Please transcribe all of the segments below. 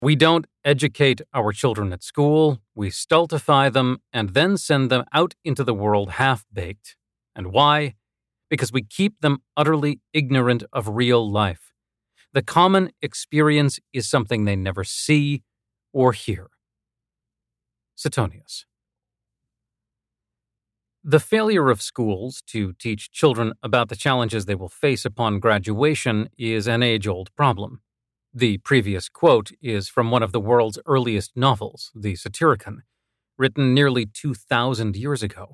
We don't educate our children at school, we stultify them, and then send them out into the world half-baked. And why? Because we keep them utterly ignorant of real life. The common experience is something they never see or hear. Suetonius. The failure of schools to teach children about the challenges they will face upon graduation is an age-old problem. The previous quote is from one of the world's earliest novels, the Satyricon, written nearly 2,000 years ago.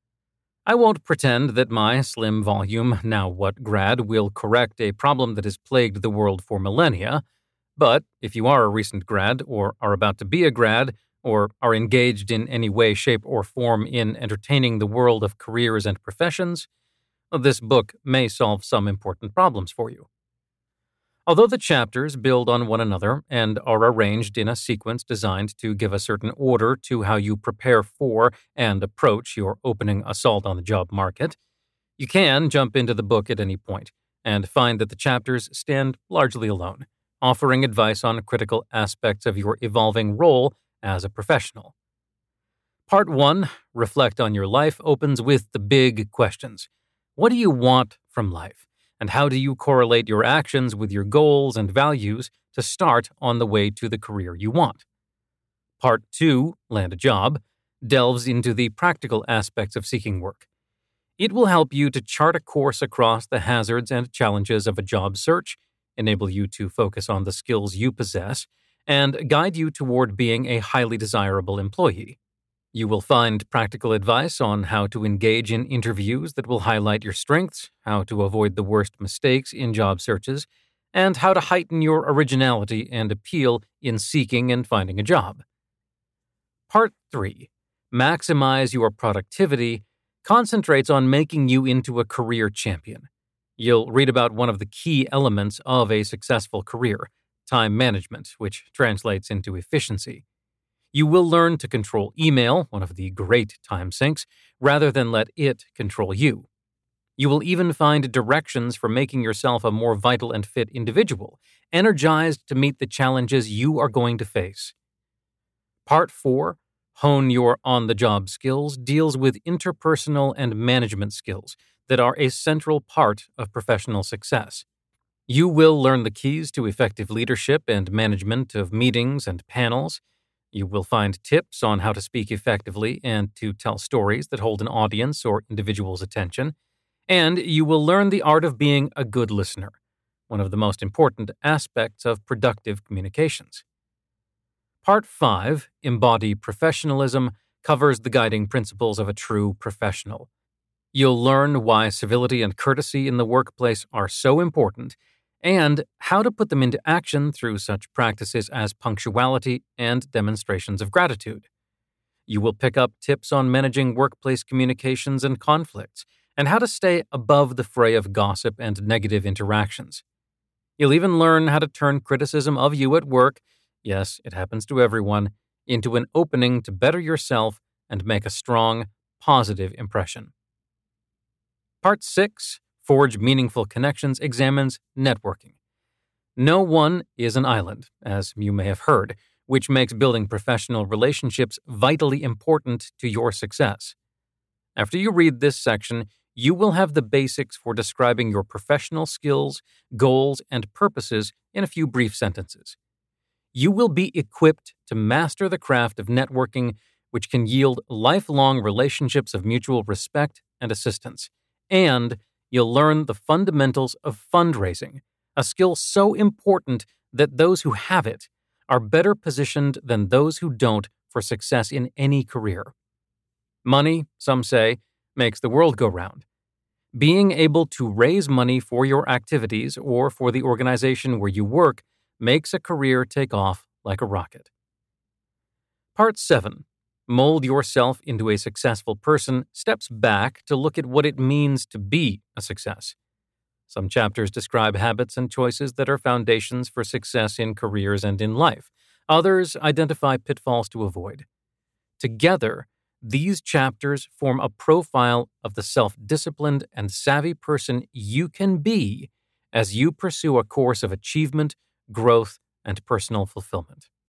I won't pretend that my slim volume, Now What Grad, will correct a problem that has plagued the world for millennia, but if you are a recent grad, or are about to be a grad, or are engaged in any way, shape, or form in entertaining the world of careers and professions, this book may solve some important problems for you. Although the chapters build on one another and are arranged in a sequence designed to give a certain order to how you prepare for and approach your opening assault on the job market, you can jump into the book at any point and find that the chapters stand largely alone, offering advice on critical aspects of your evolving role as a professional. Part 1, Reflect on Your Life, opens with the big questions. What do you want from life? And how do you correlate your actions with your goals and values to start on the way to the career you want? Part 2, Land a Job, delves into the practical aspects of seeking work. It will help you to chart a course across the hazards and challenges of a job search, enable you to focus on the skills you possess, and guide you toward being a highly desirable employee. You will find practical advice on how to engage in interviews that will highlight your strengths, how to avoid the worst mistakes in job searches, and how to heighten your originality and appeal in seeking and finding a job. Part 3, Maximize Your Productivity, concentrates on making you into a career champion. You'll read about one of the key elements of a successful career, time management, which translates into efficiency. You will learn to control email, one of the great time sinks, rather than let it control you. You will even find directions for making yourself a more vital and fit individual, energized to meet the challenges you are going to face. Part 4, Hone Your On-the-Job Skills, deals with interpersonal and management skills that are a central part of professional success. You will learn the keys to effective leadership and management of meetings and panels. You will find tips on how to speak effectively and to tell stories that hold an audience or individual's attention. And you will learn the art of being a good listener, one of the most important aspects of productive communications. Part 5, Embody Professionalism, covers the guiding principles of a true professional. You'll learn why civility and courtesy in the workplace are so important, and how to put them into action through such practices as punctuality and demonstrations of gratitude. You will pick up tips on managing workplace communications and conflicts, and how to stay above the fray of gossip and negative interactions. You'll even learn how to turn criticism of you at work, yes, it happens to everyone, into an opening to better yourself and make a strong, positive impression. Part 6, Forge Meaningful Connections, examines networking. No one is an island, as you may have heard, which makes building professional relationships vitally important to your success. After you read this section, you will have the basics for describing your professional skills, goals, and purposes in a few brief sentences. You will be equipped to master the craft of networking, which can yield lifelong relationships of mutual respect and assistance, and you'll learn the fundamentals of fundraising, a skill so important that those who have it are better positioned than those who don't for success in any career. Money, some say, makes the world go round. Being able to raise money for your activities or for the organization where you work makes a career take off like a rocket. Part 7, Mold Yourself into a Successful Person, steps back to look at what it means to be a success. Some chapters describe habits and choices that are foundations for success in careers and in life. Others identify pitfalls to avoid. Together, these chapters form a profile of the self-disciplined and savvy person you can be as you pursue a course of achievement, growth, and personal fulfillment.